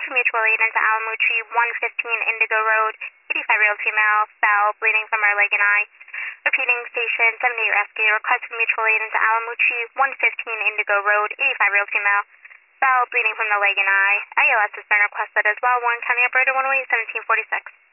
from mutual aid into Alamucci, 115 Indigo Road, 85-year-old female, fell, bleeding from her leg and eye. Repeating, station 78 rescue, request from mutual aid into Alamucci, 115 Indigo Road, 85-year-old female, fell, bleeding from the leg and eye. ILS has been requested as well. Warren County Operator 108, 1746.